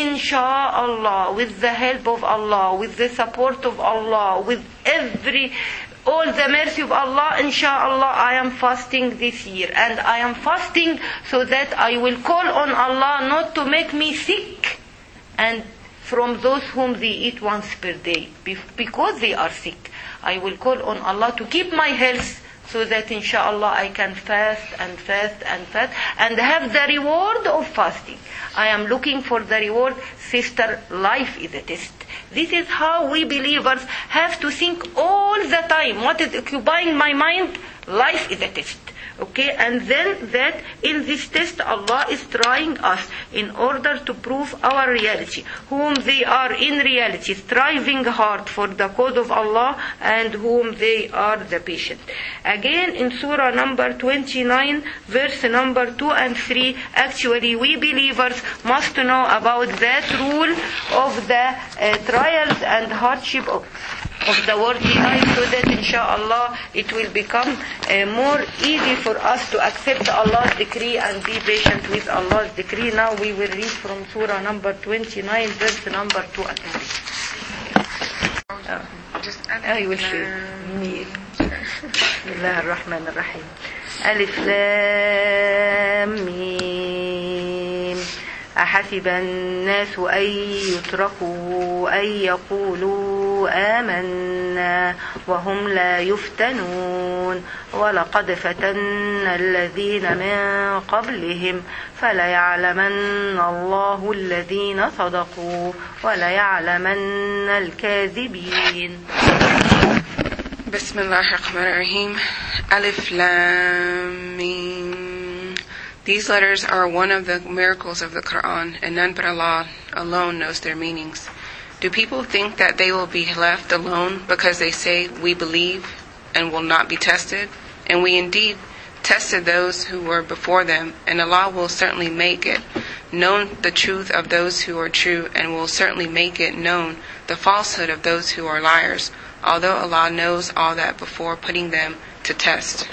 Inshallah, with the help of Allah, with the support of Allah, with all the mercy of Allah, inshallah, I am fasting this year. And I am fasting so that I will call on Allah not to make me sick and from those whom they eat once per day, because they are sick. I will call on Allah to keep my health so that inshallah I can fast and have the reward of fasting. I am looking for the reward. Sister, life is a test. This is how we believers have to think all the time. What is occupying my mind? Life is a test. Okay, and then that in this test Allah is trying us in order to prove our reality, whom they are in reality striving hard for the cause of Allah and whom they are the patient. Again in surah number 29 verse number 2 and 3, actually we believers must know about that rule of the trials and hardship of the worldly life, so that inshallah it will become more easy for us to accept Allah's decree and be patient with Allah's decree. Now we will read from surah number 29 verse number 2 and 3. I will share. Bismillah ar-Rahman ar-Rahim. Alif Lam Mim. أحسب الناس أن يتركوا أن يقولوا آمنا وهم لا يفتنون ولقد فتنا الذين من قبلهم فليعلمن الله الذين صدقوا وليعلمن الكاذبين. بسم الله الرحمن الرحيم. Alif Lam Mim. These letters are one of the miracles of the Quran, and none but Allah alone knows their meanings. Do people think that they will be left alone because they say, we believe and will not be tested? And we indeed tested those who were before them, and Allah will certainly make it known the truth of those who are true, and will certainly make it known the falsehood of those who are liars, although Allah knows all that before putting them to test.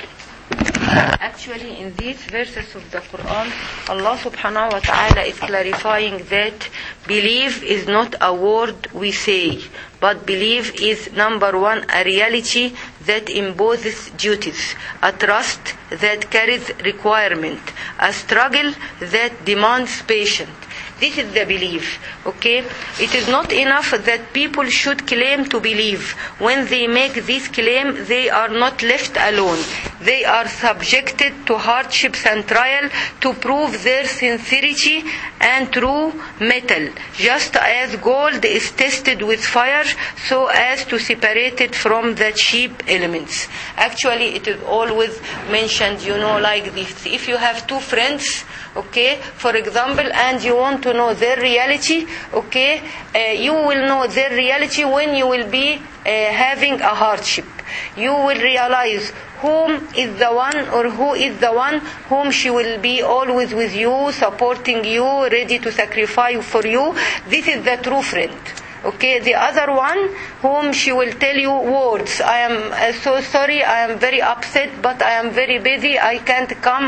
Actually, in these verses of the Quran, Allah subhanahu wa ta'ala is clarifying that believe is not a word we say, but believe is, number one, a reality that imposes duties, a trust that carries requirement, a struggle that demands patience. This is the belief, okay? It is not enough that people should claim to believe. When they make this claim, they are not left alone. They are subjected to hardships and trial to prove their sincerity and true metal. Just as gold is tested with fire so as to separate it from the cheap elements. Actually, it is always mentioned, like this. If you have two friends, okay, for example, and you want to know their reality, okay, you will know their reality when you will be having a hardship. You will realize whom is the one or who is the one whom she will be always with you, supporting you, ready to sacrifice for you. This is the true friend. Okay, the other one whom she will tell you words. I am so sorry, I am very upset, but I am very busy, I can't come,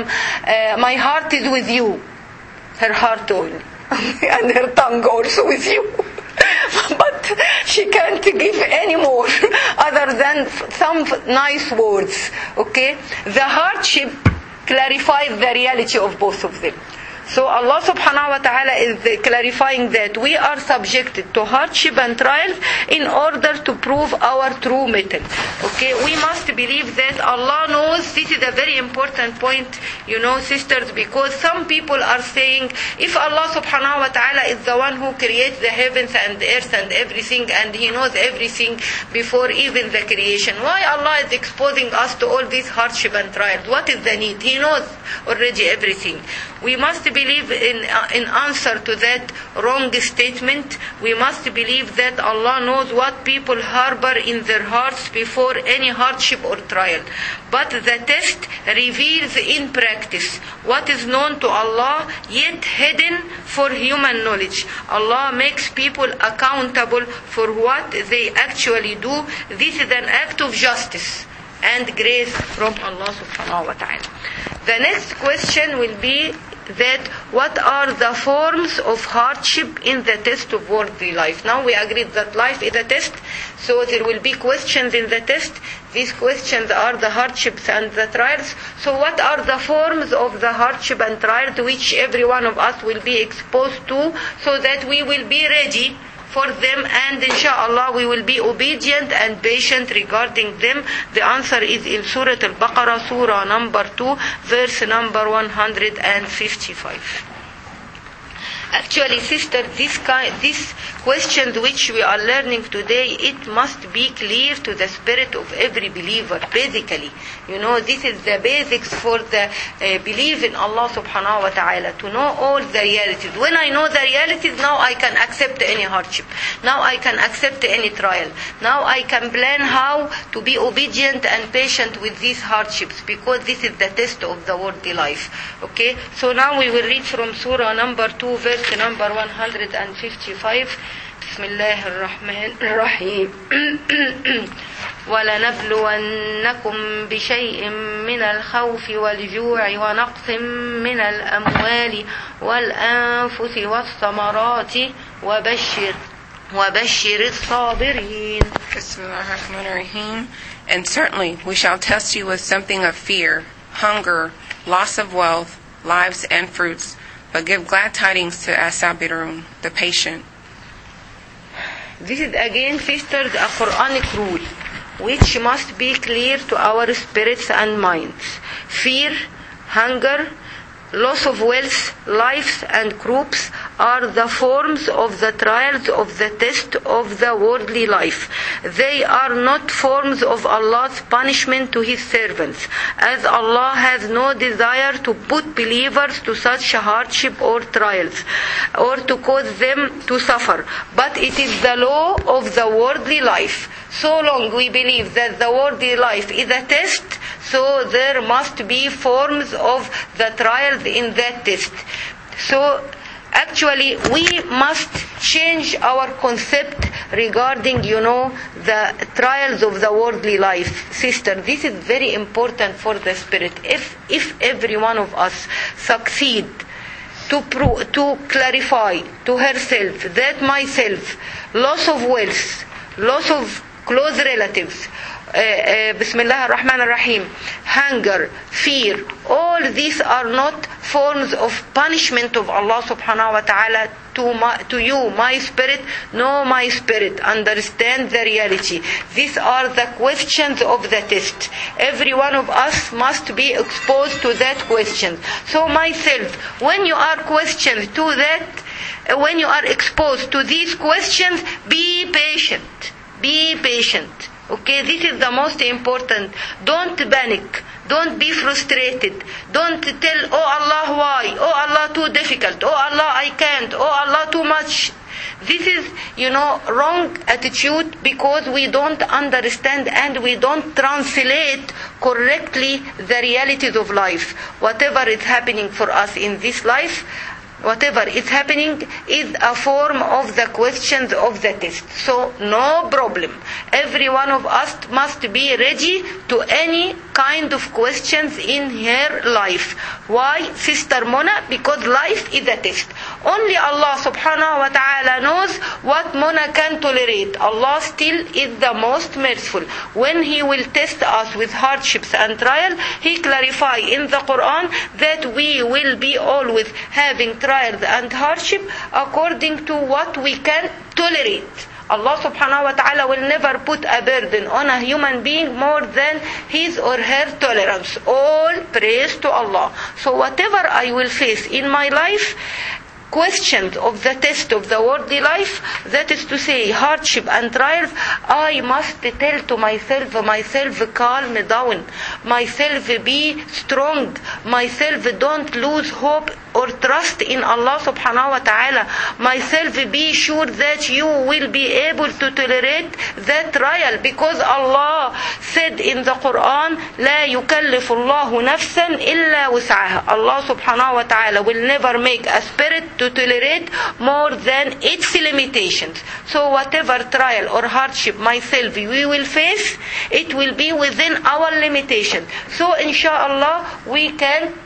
my heart is with you. Her heart only. And her tongue also with you. But she can't give any more other than some nice words. Okay? The hardship clarifies the reality of both of them. So Allah subhanahu wa ta'ala is clarifying that we are subjected to hardship and trials in order to prove our true metal. Okay, we must believe that Allah knows. This is a very important point, sisters, because some people are saying, if Allah subhanahu wa ta'ala is the one who creates the heavens and the earth and everything, and He knows everything before even the creation, why Allah is exposing us to all these hardship and trials? What is the need? He knows already everything. We must believe in answer to that wrong statement. We must believe that Allah knows what people harbor in their hearts before any hardship or trial. But the test reveals in practice what is known to Allah yet hidden for human knowledge. Allah makes people accountable for what they actually do. This is an act of justice and grace from Allah subhanahu wa ta'ala. The next question will be that what are the forms of hardship in the test of worldly life? Now we agreed that life is a test, so there will be questions in the test. These questions are the hardships and the trials. So what are the forms of the hardship and trials which every one of us will be exposed to, so that we will be ready for them, and inshallah we will be obedient and patient regarding them? The answer is in Surah Al-Baqarah, Surah number 2, verse number 155. Actually, sister, these questions which we are learning today, it must be clear to the spirit of every believer, basically. This is the basics for the belief in Allah subhanahu wa ta'ala, to know all the realities. When I know the realities, now I can accept any hardship. Now I can accept any trial. Now I can plan how to be obedient and patient with these hardships, because this is the test of the worldly life. Okay? So now we will read from Surah number 2, verse number 155. بسم الله الرحمن الرحيم. ولنبلونكم بشيء من الخوف والجوع ونقص من الأموال والأنفس والثمرات وبشر الصابرين. Bismillahirrahmanirrahim. And certainly we shall test you with something of fear, hunger, loss of wealth, lives and fruits. But give glad tidings to As-Sabirun, the patient. This is again, sisters, a Quranic rule which must be clear to our spirits and minds. Fear, hunger, loss of wealth, lives and crops are the forms of the trials of the test of the worldly life. They are not forms of Allah's punishment to His servants, as Allah has no desire to put believers to such hardship or trials, or to cause them to suffer. But it is the law of the worldly life. So long we believe that the worldly life is a test, So there must be forms of the trials in that test. So actually we must change our concept regarding, the trials of the worldly life. Sister, this is very important for the spirit. If every one of us succeed to clarify to herself that myself, loss of wealth, loss of close relatives, Bismillah ar-Rahman ar-Rahim, hunger, fear, all these are not forms of punishment of Allah subhanahu wa ta'ala to you, my spirit. No, my spirit, understand the reality. These are the questions of the test. Every one of us must be exposed to that question. So myself, when you are questioned to that, when you are exposed to these questions, be patient. Be patient. Okay, this is the most important. Don't panic. Don't be frustrated. Don't tell, oh Allah, why? Oh Allah, too difficult. Oh Allah, I can't. Oh Allah, too much. This is, wrong attitude, because we don't understand and we don't translate correctly the realities of life. Whatever is happening for us in this life, whatever is happening is a form of the questions of the test. So no problem. Every one of us must be ready to any kind of questions in her life. Why, Sister Mona? Because life is a test. Only Allah subhanahu wa ta'ala knows what Mona can tolerate. Allah still is the most merciful. When He will test us with hardships and trial, He clarify in the Quran that we will be always having trials and hardship according to what we can tolerate. Allah subhanahu wa ta'ala will never put a burden on a human being more than his or her tolerance. All praise to Allah. So whatever I will face in my life, questions of the test of the worldly life, that is to say hardship and trials, I must tell to myself, calm down, myself, be strong, myself, don't lose hope or trust in Allah subhanahu wa ta'ala, myself, be sure that you will be able to tolerate that trial, because Allah said in the Quran, لا يكلف الله نفسا إلا وسعها. Allah subhanahu wa ta'ala will never make a spirit to tolerate more than its limitations. So whatever trial or hardship myself we will face, it will be within our limitations. So inshallah we can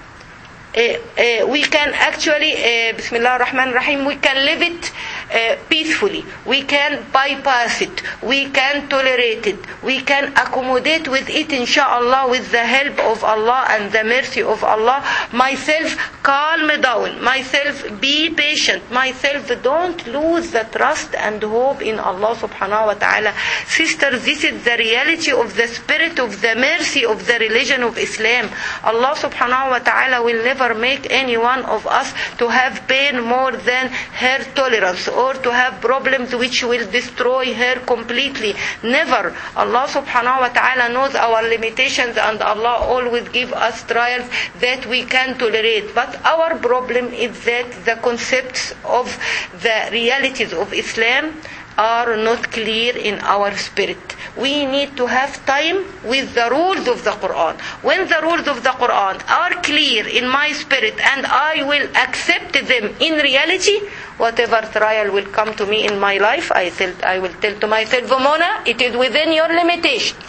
actually, Bismillah ar-Rahman ar-Rahim, we can live it peacefully. We can bypass it. We can tolerate it. We can accommodate with it, inshallah, with the help of Allah and the mercy of Allah. Myself, calm down. Myself, be patient. Myself, don't lose the trust and hope in Allah subhanahu wa ta'ala. Sisters, this is the reality of the spirit of the mercy of the religion of Islam. Allah subhanahu wa ta'ala will never make any one of us to have pain more than her tolerance, or to have problems which will destroy her completely. Never. Allah subhanahu wa ta'ala knows our limitations, and Allah always give us trials that we can tolerate. But our problem is that the concepts of the realities of Islam are not clear in our spirit. We need to have time with the rules of the Quran. When the rules of the Quran are clear in my spirit and I will accept them in reality, whatever trial will come to me in my life, I will tell to myself, Mona, it is within your limitations.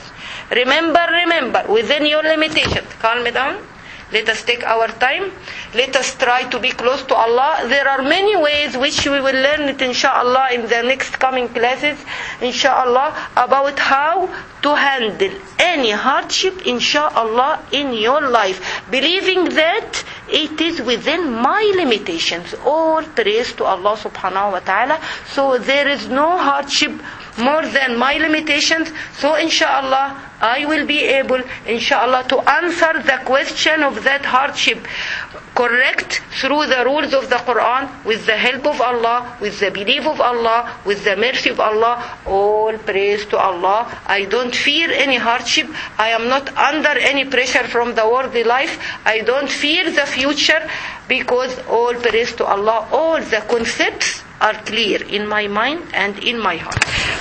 Remember, within your limitations. Calm down. Let us take our time. Let us try to be close to Allah. There are many ways which we will learn it, inshallah, in the next coming classes, inshallah, about how to handle any hardship, inshallah, in your life, believing that it is within my limitations. All praise to Allah subhanahu wa ta'ala. So there is no hardship more than my limitations. So inshallah, I will be able, inshallah, to answer the question of that hardship correct through the rules of the Quran, with the help of Allah, with the belief of Allah, with the mercy of Allah. All praise to Allah. I don't fear any hardship. I am not under any pressure from the worldly life. I don't fear the future, because all praise to Allah. All the concepts are clear in my mind and in my heart.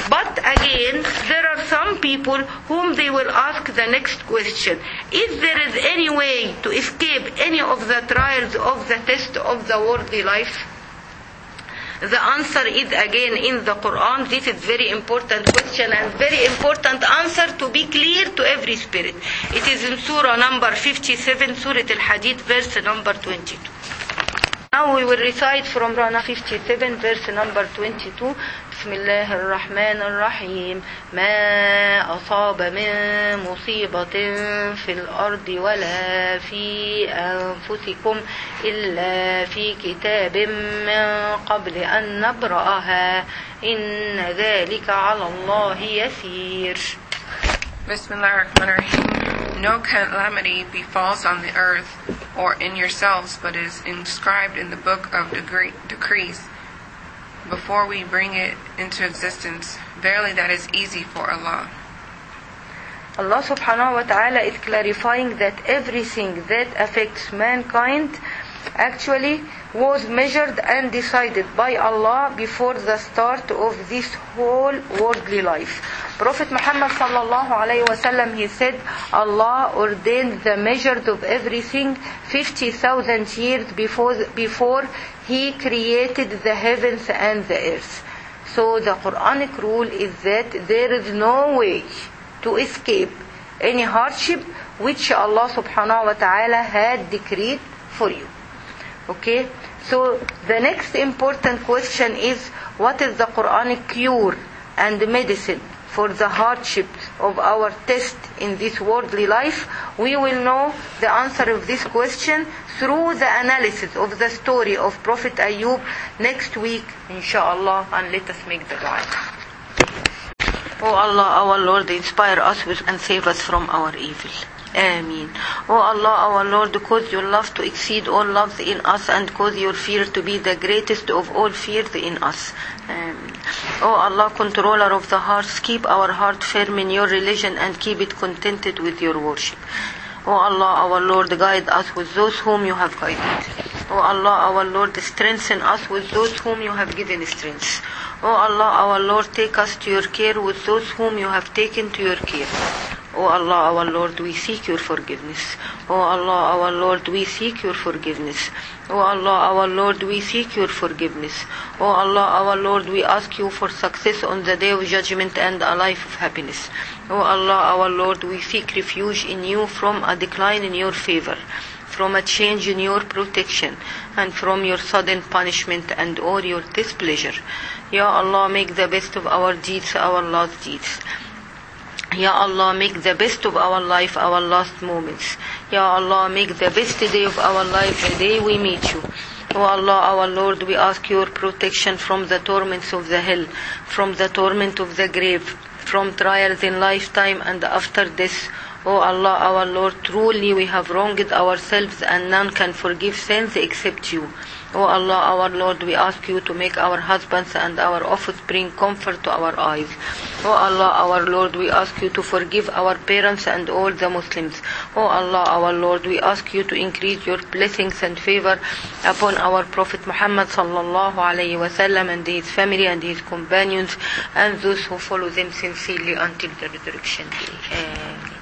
But again, there are some people whom they will ask the next question. If there is any way to escape any of the trials of the test of the worldly life? The answer is again in the Quran. This is very important question and very important answer to be clear to every spirit. It is in Surah number 57, Surah Al-Hadid, verse number 22. Now we will recite from Surah 57, verse number 22. بسم الله الرحمن الرحيم ما أصاب من مصيبة في الأرض ولا في أنفسكم إلا في كتاب من قبل أن نبرأها إن ذلك على الله يسير. Bismillahirrahmanirrahim. No calamity befalls on the earth or in yourselves, but is inscribed in the book of decrees before we bring it into existence. Verily that is easy for Allah. Allah subhanahu wa ta'ala is clarifying that everything that affects mankind actually was measured and decided by Allah before the start of this whole worldly life. Prophet Muhammad sallallahu alayhi wa sallam, he said, Allah ordained the measure of everything 50,000 years before He created the heavens and the earth. So the Quranic rule is that there is no way to escape any hardship which Allah subhanahu wa ta'ala had decreed for you. Okay? So the next important question is, what is the Quranic cure and medicine for the hardships of our test in this worldly life? We will know the answer of this question through the analysis of the story of Prophet Ayub next week, inshallah, and let us make the dua. O Allah, our Lord, inspire us with and save us from our evil. Ameen. O Allah, our Lord, cause your love to exceed all loves in us and cause your fear to be the greatest of all fears in us. Ameen. O Allah, controller of the hearts, keep our heart firm in your religion and keep it contented with your worship. O Allah, our Lord, guide us with those whom you have guided. O Allah, our Lord, strengthen us with those whom you have given strength. O Allah, our Lord, take us to your care with those whom you have taken to your care. O Allah, our Lord, we seek your forgiveness. O Allah, our Lord, we seek your forgiveness. O Allah, our Lord, we seek your forgiveness. O Allah, our Lord, we ask you for success on the day of judgment and a life of happiness. O Allah, our Lord, we seek refuge in you from a decline in your favor, from a change in your protection, and from your sudden punishment and all your displeasure. Ya Allah, make the best of our deeds our last deeds. Ya Allah, make the best of our life our last moments. Ya Allah, make the best day of our life the day we meet you. O Allah, our Lord, we ask your protection from the torments of the hell, from the torment of the grave, from trials in lifetime and after death. O Allah, our Lord, truly we have wronged ourselves and none can forgive sins except you. O Allah, our Lord, we ask you to make our husbands and our offspring comfort to our eyes. O Allah, our Lord, we ask you to forgive our parents and all the Muslims. O Allah, our Lord, we ask you to increase your blessings and favor upon our Prophet Muhammad sallallahu alayhi wa sallam and his family and his companions and those who follow them sincerely until the resurrection day. Amen.